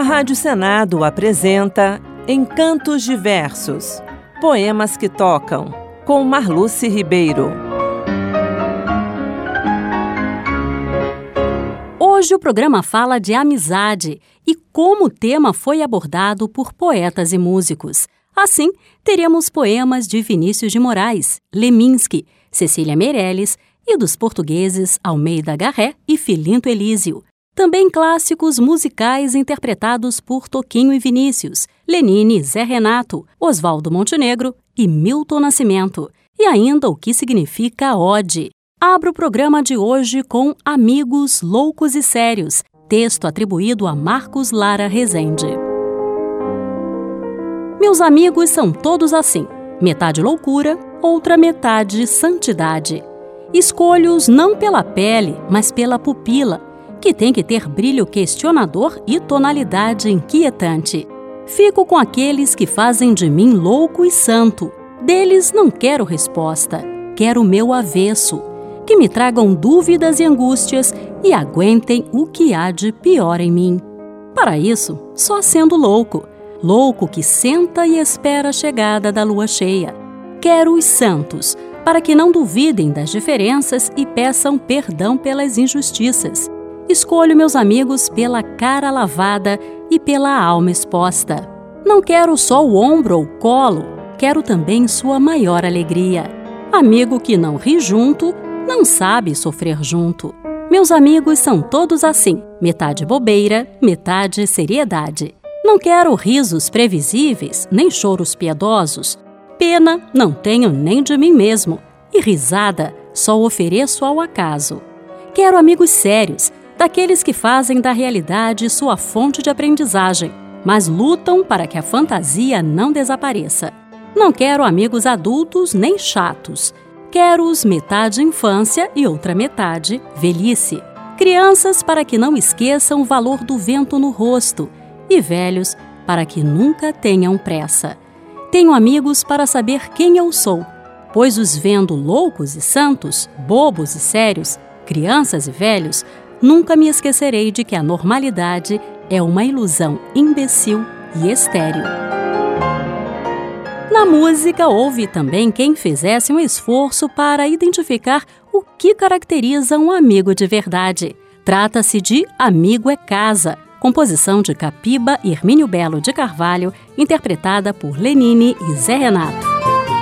Rádio Senado apresenta Encantos Diversos, poemas que tocam, com Marluce Ribeiro. Hoje o programa fala de amizade e como o tema foi abordado por poetas e músicos. Assim, teremos poemas de Vinícius de Moraes, Leminski, Cecília Meirelles e dos portugueses Almeida Garré e Filinto Elísio. Também clássicos musicais interpretados por Toquinho e Vinícius, Lenine e Zé Renato, Oswaldo Montenegro e Milton Nascimento. E ainda o que significa ode. Abro o programa de hoje com Amigos Loucos e Sérios, texto atribuído a Marcos Lara Rezende. Meus amigos são todos assim, metade loucura, outra metade santidade. Escolho-os não pela pele, mas pela pupila, que tem que ter brilho questionador e tonalidade inquietante. Fico com aqueles que fazem de mim louco e santo. Deles não quero resposta, quero o meu avesso, que me tragam dúvidas e angústias e aguentem o que há de pior em mim. Para isso, só sendo louco, louco que senta e espera a chegada da lua cheia. Quero os santos, para que não duvidem das diferenças e peçam perdão pelas injustiças. Escolho meus amigos pela cara lavada e pela alma exposta. Não quero só o ombro ou colo, quero também sua maior alegria. Amigo que não ri junto, não sabe sofrer junto. Meus amigos são todos assim, metade bobeira, metade seriedade. Não quero risos previsíveis, nem choros piedosos. Pena não tenho nem de mim mesmo, e risada só ofereço ao acaso. Quero amigos sérios, daqueles que fazem da realidade sua fonte de aprendizagem, mas lutam para que a fantasia não desapareça. Não quero amigos adultos nem chatos. Quero-os metade infância e outra metade velhice. Crianças para que não esqueçam o valor do vento no rosto e velhos para que nunca tenham pressa. Tenho amigos para saber quem eu sou, pois os vendo loucos e santos, bobos e sérios, crianças e velhos, nunca me esquecerei de que a normalidade é uma ilusão imbecil e estéril. Na música, houve também quem fizesse um esforço para identificar o que caracteriza um amigo de verdade. Trata-se de Amigo é Casa, composição de Capiba e Hermínio Belo de Carvalho, interpretada por Lenine e Zé Renato.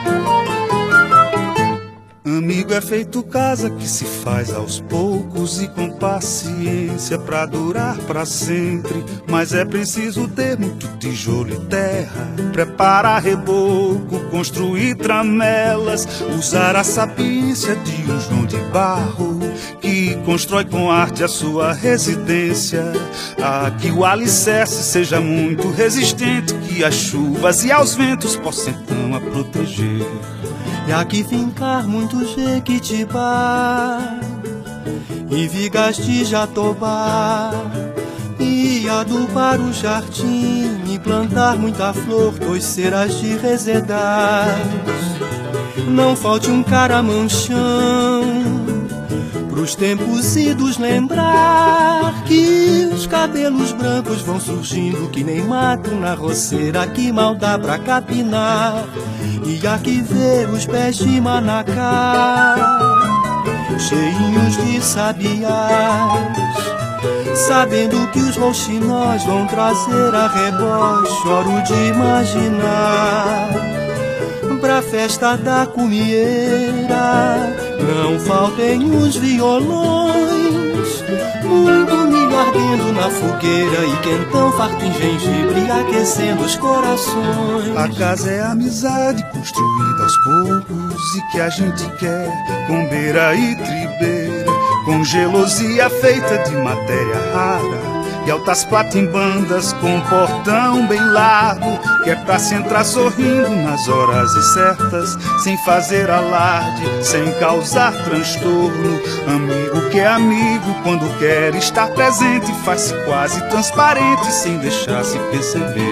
Amigo é feito casa que se faz aos poucos e com paciência pra durar pra sempre. Mas é preciso ter muito tijolo e terra, preparar reboco, construir tramelas, usar a sapiência de um João de Barro, que constrói com arte a sua residência. Que o alicerce seja muito resistente, que as chuvas e aos ventos possam então a proteger. E aqui fincar muito jequitibá e vigas de jatobá, e adubar o jardim e plantar muita flor, coiceiras de resedar. Não falte um caramanchão pros tempos idos lembrar, que os cabelos brancos vão surgindo que nem mato na roceira, que mal dá pra capinar. E aqui ver os pés de manacá cheinhos de sabiás, sabendo que os rouxinós vão trazer a rebote, choro de imaginar. Pra festa da cumieira não faltem os violões, muito milho ardendo na fogueira e quentão farto em gengibre aquecendo os corações. A casa é a amizade construída aos poucos e que a gente quer com beira e tribeira, com gelosia feita de matéria rara e altas platimbandas com portão bem largo, que é pra se entrar sorrindo nas horas certas, sem fazer alarde, sem causar transtorno. Amigo que é amigo quando quer estar presente, faz-se quase transparente sem deixar se perceber.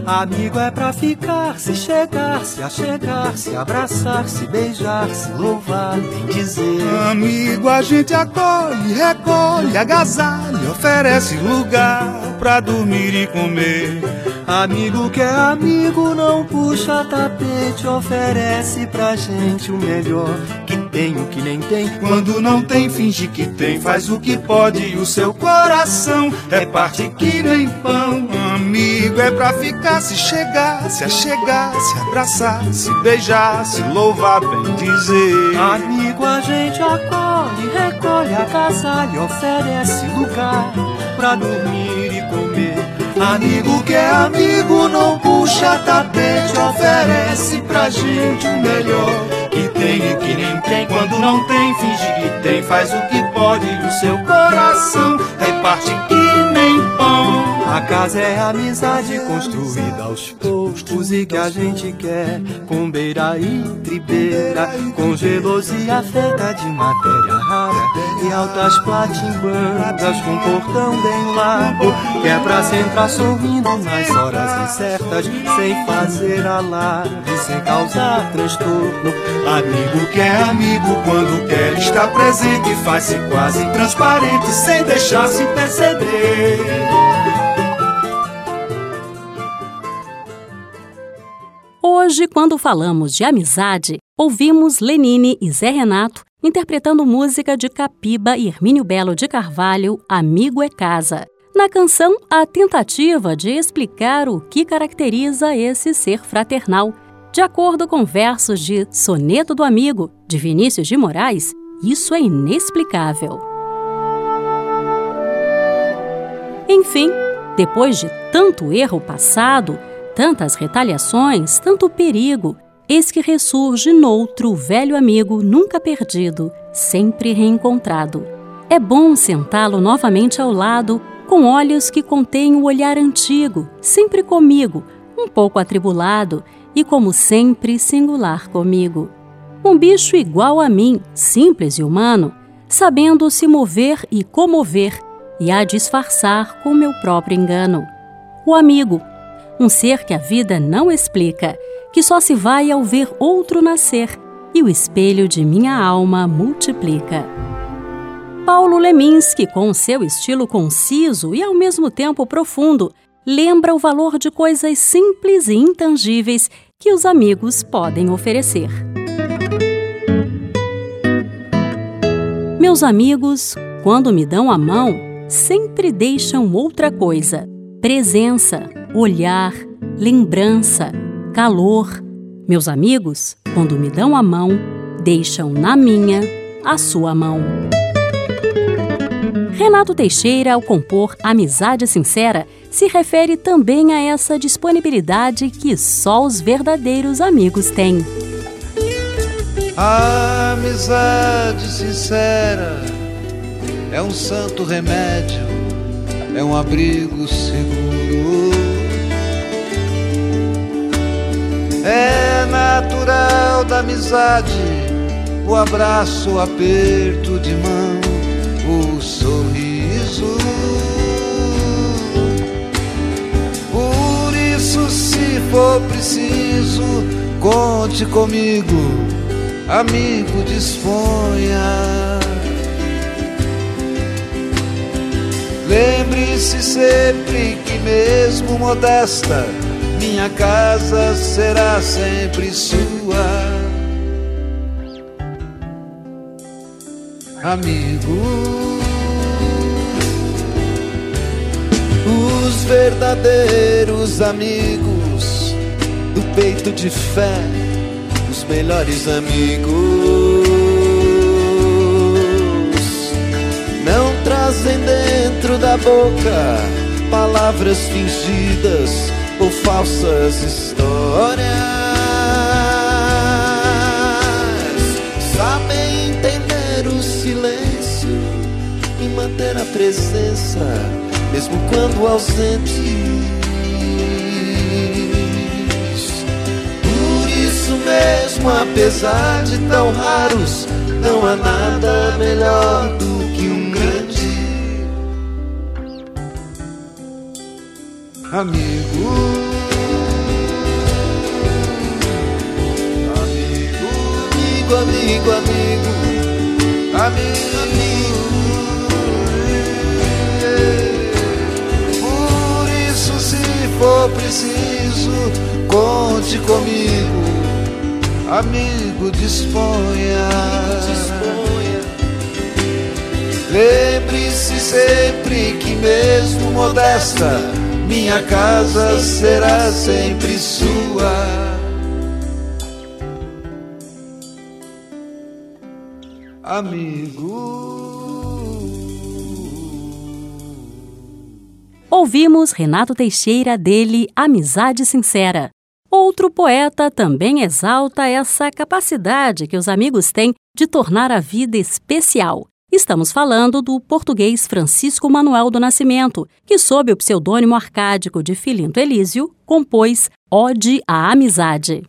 Amigo é pra ficar, se chegar, se achegar, se abraçar, se beijar, se louvar, bem dizer. Amigo a gente acolhe, recolhe, agasalha, oferece lugar pra dormir e comer. Amigo que é amigo, não puxa tapete, oferece pra gente o melhor, que tem o que nem tem. Quando não tem, finge que tem, faz o que pode e o seu coração reparte que nem pão. Amigo é pra ficar, se chegar, se achegar, se abraçar, se beijar, se louvar, bem dizer. Amigo a gente acolhe, recolhe, agasalha, oferece lugar pra dormir e comer. Amigo que é amigo, não puxa tapete, oferece pra gente o melhor, que tem e que nem tem. Quando não tem, finge que tem, faz o que pode e o seu coração reparte que nem pão. A casa é a amizade construída aos poucos e que a gente quer, com beira e tribeira, com gelosia feita de matéria rara e altas platimbadas com portão bem largo, que é pra se entrar sorrindo nas horas incertas, sem fazer alarde, sem causar transtorno. Amigo que é amigo, quando quer estar presente, faz-se quase transparente, sem deixar se perceber. Hoje, quando falamos de amizade, ouvimos Lenine e Zé Renato interpretando música de Capiba e Hermínio Belo de Carvalho, Amigo é Casa. Na canção, a tentativa de explicar o que caracteriza esse ser fraternal. De acordo com versos de Soneto do Amigo, de Vinícius de Moraes, isso é inexplicável. Enfim, depois de tanto erro passado, tantas retaliações, tanto perigo, eis que ressurge noutro velho amigo nunca perdido, sempre reencontrado. É bom sentá-lo novamente ao lado, com olhos que contêm o olhar antigo, sempre comigo, um pouco atribulado e, como sempre, singular comigo. Um bicho igual a mim, simples e humano, sabendo se mover e comover, e a disfarçar com meu próprio engano. O amigo, um ser que a vida não explica, que só se vai ao ver outro nascer, e o espelho de minha alma multiplica. Paulo Leminski, com seu estilo conciso e ao mesmo tempo profundo, lembra o valor de coisas simples e intangíveis que os amigos podem oferecer. Meus amigos, quando me dão a mão, sempre deixam outra coisa: presença, olhar, lembrança, calor. Meus amigos, quando me dão a mão, deixam na minha a sua mão. Renato Teixeira, ao compor Amizade Sincera, se refere também a essa disponibilidade que só os verdadeiros amigos têm. A amizade sincera é um santo remédio, é um abrigo seguro. É natural da amizade o abraço, o aperto de mão, o sorriso. Por isso, se for preciso, conte comigo, amigo, disponha. Lembre-se sempre que mesmo modesta, minha casa será sempre sua. Amigo, os verdadeiros amigos do peito de fé, os melhores amigos, não trazem dentro da boca palavras fingidas ou falsas histórias. Sabem entender o silêncio e manter a presença, mesmo quando ausentes. Por isso mesmo, apesar de tão raros, não há nada melhor do que um grande amigo. amigo, amigo, amigo, amigo. Por isso, se for preciso, conte comigo, amigo, disponha. Lembre-se sempre que mesmo modesta, minha casa será sempre sua. Amigo. Ouvimos Renato Teixeira dele Amizade Sincera. Outro poeta também exalta essa capacidade que os amigos têm de tornar a vida especial. Estamos falando do português Francisco Manuel do Nascimento, que, sob o pseudônimo arcádico de Filinto Elísio, compôs Ode à Amizade.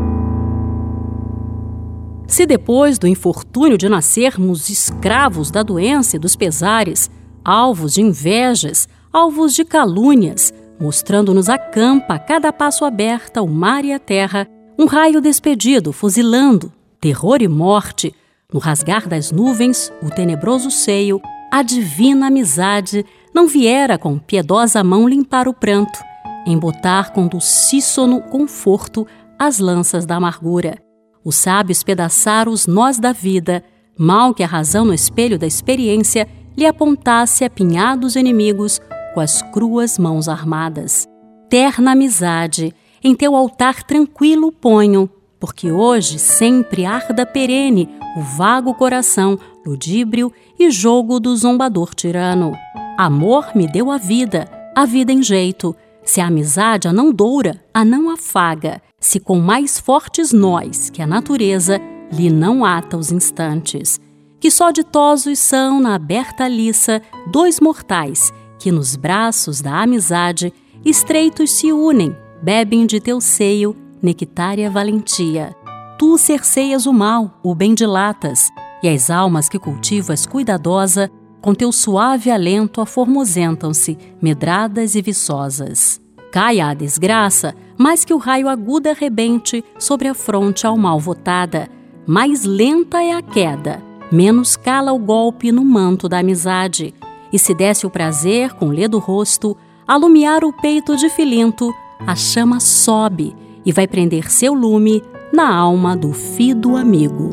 Se depois do infortúnio de nascermos escravos da doença e dos pesares, alvos de invejas, alvos de calúnias, mostrando-nos a campa a cada passo aberta, o mar e a terra, um raio despedido, fuzilando, terror e morte, no rasgar das nuvens, o tenebroso seio, a divina amizade não viera com piedosa mão limpar o pranto, embotar com dulcíssono conforto as lanças da amargura, o sábio espedaçar os nós da vida, mal que a razão no espelho da experiência lhe apontasse apinhados inimigos com as cruas mãos armadas. Terna amizade, em teu altar tranquilo ponho, porque hoje sempre arda perene o vago coração, ludíbrio e jogo do zombador tirano. Amor me deu a vida em jeito, se a amizade a não doura, a não afaga, se com mais fortes nós que a natureza lhe não ata os instantes. Que só ditosos são na aberta liça dois mortais que nos braços da amizade estreitos se unem, bebem de teu seio nectária valentia. Tu cerceias o mal, o bem dilatas, e as almas que cultivas cuidadosa, com teu suave alento aformosentam-se, medradas e viçosas. Caia a desgraça, mais que o raio agudo arrebente sobre a fronte ao mal votada, mais lenta é a queda, menos cala o golpe no manto da amizade, e se desce o prazer com ledo rosto, alumiar o peito de Filinto, a chama sobe e vai prender seu lume na alma do fido amigo.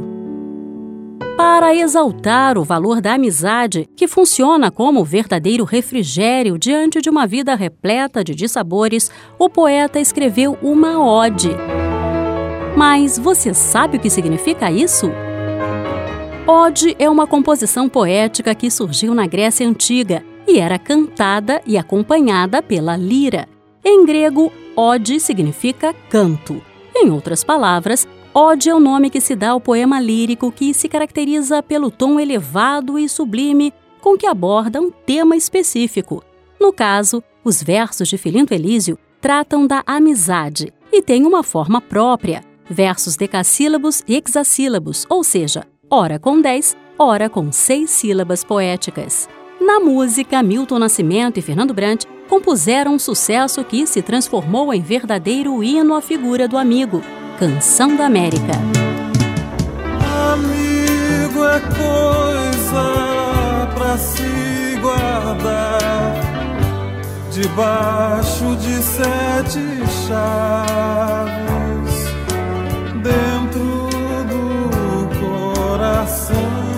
Para exaltar o valor da amizade, que funciona como verdadeiro refrigério diante de uma vida repleta de dissabores, o poeta escreveu uma ode. Mas você sabe o que significa isso? Ode é uma composição poética que surgiu na Grécia Antiga e era cantada e acompanhada pela lira. Em grego, ode significa canto. Em outras palavras, ode é o nome que se dá ao poema lírico que se caracteriza pelo tom elevado e sublime com que aborda um tema específico. No caso, os versos de Filinto Elísio tratam da amizade e têm uma forma própria, versos decassílabos e hexassílabos, ou seja, ora com 10, ora com 6 sílabas poéticas. Na música, Milton Nascimento e Fernando Brant compuseram um sucesso que se transformou em verdadeiro hino à figura do amigo, Canção da América. Amigo é coisa pra se guardar debaixo de 7 chaves dentro do coração.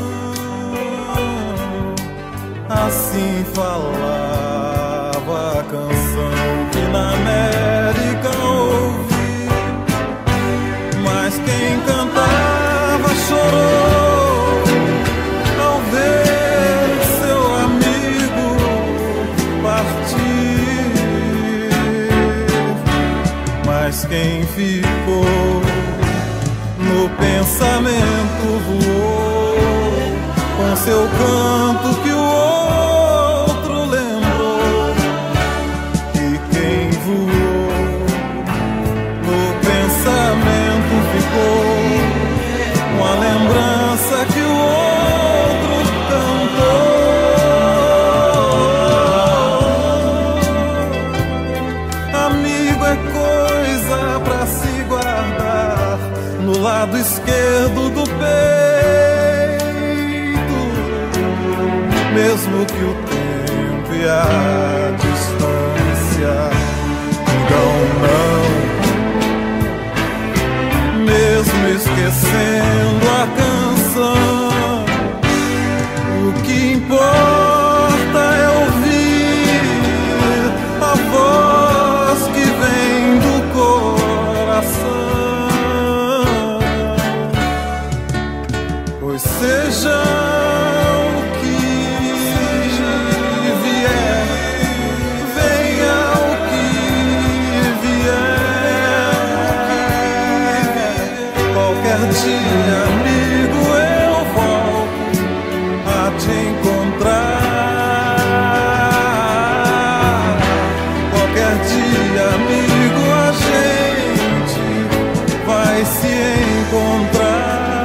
Assim falava a canção que na América ouvi, mas quem cantava chorou ao ver seu amigo partir, mas quem ficou no pensamento voou com seu canto que o outro lembrou, e quem voou no pensamento ficou com a lembrança que o outro cantou. Amigo é coisa pra se guardar no lado esquerdo do peito, a distância. Digam não, mesmo esquecendo a canção. O que importa é ouvir a voz que vem do coração. Pois seja o que vier, venha o que vier. Qualquer dia, amigo, eu volto a te encontrar. Qualquer dia, amigo, a gente vai se encontrar.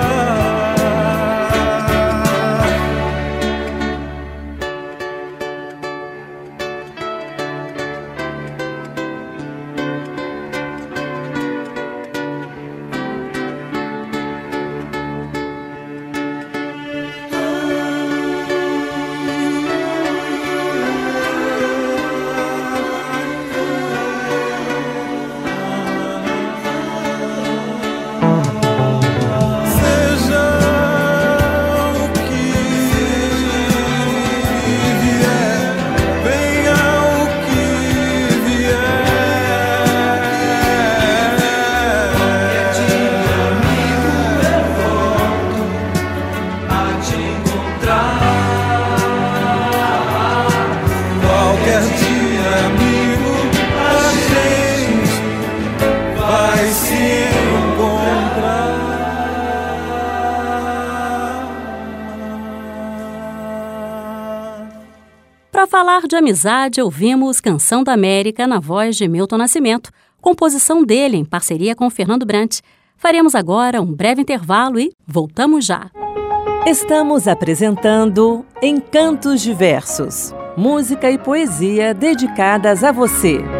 Qualquer dia, amigo, a gente vai se encontrar. Para falar de amizade, ouvimos Canção da América na voz de Milton Nascimento, composição dele em parceria com Fernando Brant. Faremos agora um breve intervalo e voltamos já. Estamos apresentando Encantos Diversos, música e poesia dedicadas a você.